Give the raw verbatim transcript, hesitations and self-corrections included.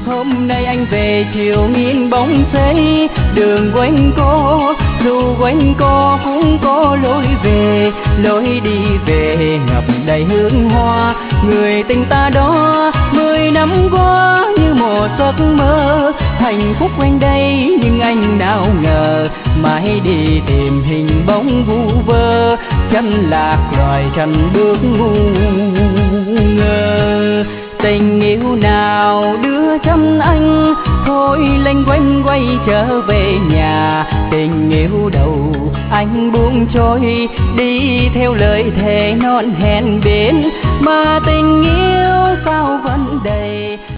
Hôm nay anh về chiều nghiêng bóng xây đường quanh cô, dù quanh cô cũng có lối về, lối đi về ngập đầy hương hoa. Người tình ta đó mười năm qua như một giấc mơ, hạnh phúc quanh đây nhưng anh nào ngờ mãi đi tìm hình bóng vu vơ, chân lạc loài chân bước ngu ngơ. Tình yêu nào đưa chân anh thôi lênh quanh quay trở về nhà, tình yêu đầu anh buông trôi đi theo lời thề non hẹn biển, mà tình yêu sao vẫn đầy.